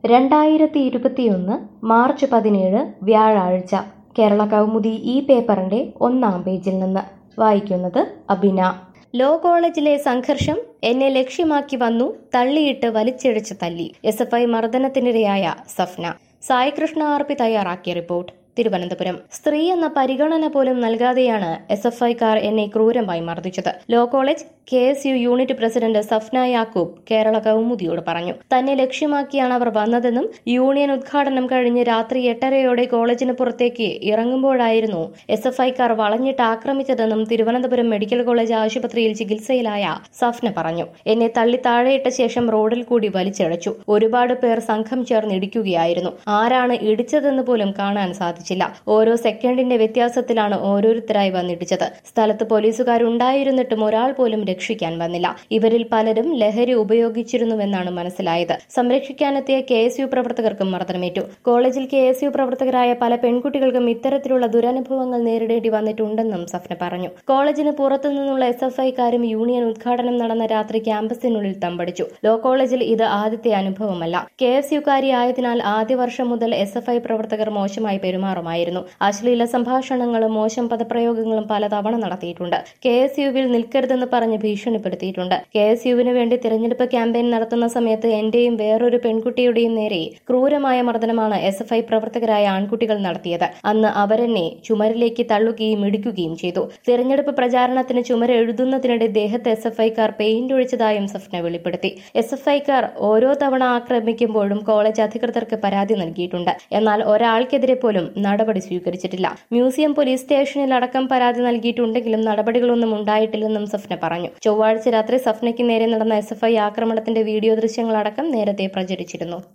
2021 March 17 വ്യാഴാഴ്ച കേരള കൗമുദി ഈ പേപ്പറിന്റെ 1-ാം പേജിൽ നിന്ന് വായിക്കുന്നത് അബിന. ലോ കോളേജിലെ സംഘർഷം എന്നെ ലക്ഷ്യമാക്കി വന്നു, തള്ളിയിട്ട് വലിച്ചിഴച്ച് തല്ലി. SFI മർദ്ദനത്തിനിരയായ സഫ്ന. സായികൃഷ്ണ RP തയ്യാറാക്കിയ റിപ്പോർട്ട്. തിരുവനന്തപുരം. സ്ത്രീ എന്ന പരിഗണന പോലും നൽകാതെയാണ് SFIക്കാർ എന്നെ ക്രൂരമായി മർദ്ദിച്ചത്. Law college KSU unit president Safna Yakub Kerala കൗമുദിയോട് പറഞ്ഞു. തന്നെ ലക്ഷ്യമാക്കിയാണ് അവർ വന്നതെന്നും യൂണിയൻ ഉദ്ഘാടനം കഴിഞ്ഞ് രാത്രി 8:30 കോളേജിന് പുറത്തേക്ക് ഇറങ്ങുമ്പോഴായിരുന്നു SFIക്കാർ വളഞ്ഞിട്ട് ആക്രമിച്ചതെന്നും തിരുവനന്തപുരം മെഡിക്കൽ കോളേജ് ആശുപത്രിയിൽ ചികിത്സയിലായ സഫ്ന പറഞ്ഞു. എന്നെ തള്ളി താഴെയിട്ട ശേഷം റോഡിൽ കൂടി വലിച്ചിഴച്ചു. ഒരുപാട് പേർ സംഘം ചേർന്ന് ഇടിക്കുകയായിരുന്നു. ആരാണ് ഇടിച്ചതെന്ന് പോലും കാണാൻ സാധിച്ചില്ല. ഓരോ സെക്കൻഡിന്റെ വ്യത്യാസത്തിലാണ് ഓരോരുത്തരായി വന്നിടിച്ചത്. സ്ഥലത്ത് പോലീസുകാരുണ്ടായിരുന്നിട്ടും ഒരാൾ പോലും രക്ഷിക്കാൻ വന്നില്ല. ഇവരിൽ പലരും ലഹരി ഉപയോഗിച്ചിരുന്നുവെന്നാണ് മനസ്സിലായത്. സംരക്ഷിക്കാനെത്തിയ KSU പ്രവർത്തകർക്കും മർദ്ദനമേറ്റു. കോളേജിൽ KSU പ്രവർത്തകരായ പല പെൺകുട്ടികൾക്കും ഇത്തരത്തിലുള്ള ദുരനുഭവങ്ങൾ നേരിടേണ്ടി വന്നിട്ടുണ്ടെന്നും സഫ്ന പറഞ്ഞു. കോളേജിന് പുറത്തുനിന്നുള്ള SFIക്കാരും യൂണിയൻ ഉദ്ഘാടനം നടന്ന രാത്രി ക്യാമ്പസിനുള്ളിൽ തമ്പടിച്ചു. ലോ കോളേജിൽ ഇത് ആദ്യത്തെ അനുഭവമല്ല. KSUക്കാരി ആയതിനാൽ ആദ്യ വർഷം മുതൽ SFI പ്രവർത്തകർ മോശമായി പെരുമാറുമായിരുന്നു. അശ്ലീല സംഭാഷണങ്ങളും മോശം പദപ്രയോഗങ്ങളും പലതവണ നടത്തിയിട്ടുണ്ട്. KSUവിൽ നിൽക്കരുതെന്ന് പറഞ്ഞ് ഭീഷണിപ്പെടുത്തിയിട്ടുണ്ട്. KSUവിന് വേണ്ടി തിരഞ്ഞെടുപ്പ് ക്യാമ്പയിൻ നടത്തുന്ന സമയത്ത് എന്റെയും വേറൊരു പെൺകുട്ടിയുടെയും നേരെ ക്രൂരമായ മർദ്ദനമാണ് SFI പ്രവർത്തകരായ ആൺകുട്ടികൾ നടത്തിയത്. അന്ന് അവരെന്നെ ചുമരിലേക്ക് തള്ളുകയും ഇടിക്കുകയും ചെയ്തു. തിരഞ്ഞെടുപ്പ് പ്രചാരണത്തിന് ചുമര് എഴുതുന്നതിനിടെ ദേഹത്ത് SFIക്കാർ പെയിന്റ് ഒഴിച്ചതായും സഫ്ന വെളിപ്പെടുത്തി. SFIക്കാർ ഓരോ തവണ ആക്രമിക്കുമ്പോഴും കോളേജ് അധികൃതർക്ക് പരാതി നൽകിയിട്ടുണ്ട്. എന്നാൽ ഒരാൾക്കെതിരെ പോലും നടപടി സ്വീകരിച്ചിട്ടില്ല. മ്യൂസിയം പോലീസ് സ്റ്റേഷനിൽ അടക്കം പരാതി നൽകിയിട്ടുണ്ടെങ്കിലും നടപടികളൊന്നും ഉണ്ടായിട്ടില്ലെന്നും സഫ്ന പറഞ്ഞു. ചൊവ്വാഴ്ച രാത്രി സഫ്നയ്ക്ക് നേരെ നടന്ന SFI ആക്രമണത്തിന്റെ വീഡിയോ ദൃശ്യങ്ങളടക്കം നേരത്തെ പ്രചരിച്ചിരുന്നു.